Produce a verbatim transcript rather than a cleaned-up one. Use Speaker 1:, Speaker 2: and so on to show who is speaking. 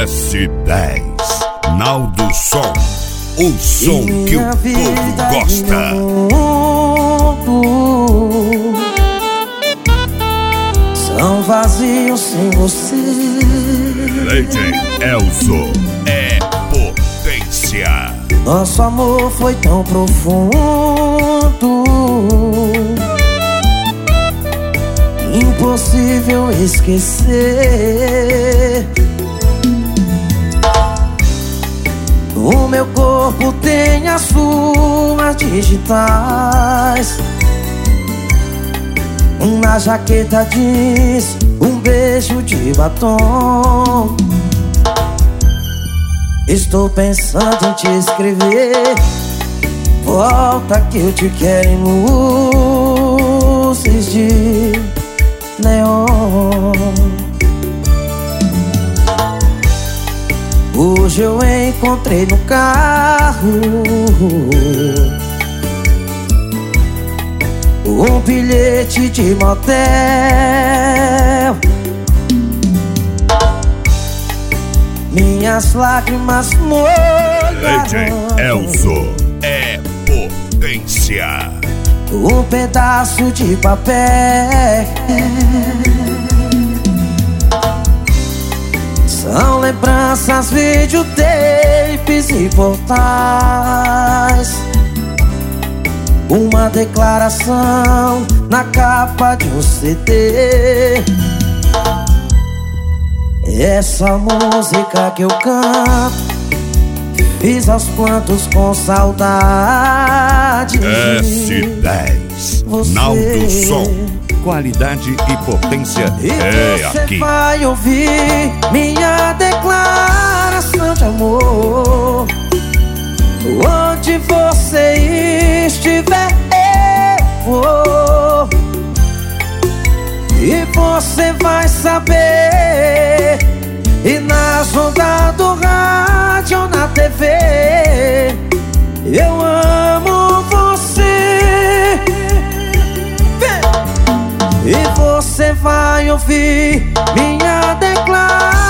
Speaker 1: S dez Naldo Som, o som que o povo gosta.
Speaker 2: São vazios sem você.
Speaker 1: D J Elzo é potência.
Speaker 2: Nosso amor foi tão profundo, impossível esquecer. O meu corpo tem as suas digitais. Na jaqueta jeans, um beijo de batom. Estou pensando em te escrever. Volta que eu te quero em luzes de neon. Hoje eu encontrei no carro um bilhete de motel. Minhas lágrimas molharam.
Speaker 1: D J Elzo é potência.
Speaker 2: Um pedaço de papel. São lembranças, videotapes e portais. Uma declaração na capa de um C D. Essa música que eu canto, fiz aos plantos com saudade.
Speaker 1: S dez Naldo Som, qualidade e potência
Speaker 2: e
Speaker 1: é
Speaker 2: você
Speaker 1: aqui.
Speaker 2: vai ouvir minha declaração de amor. Onde você estiver, eu vou. E você vai saber. E nas ondas do rádio ou na T V, eu amo você. E você vai ouvir minha declaração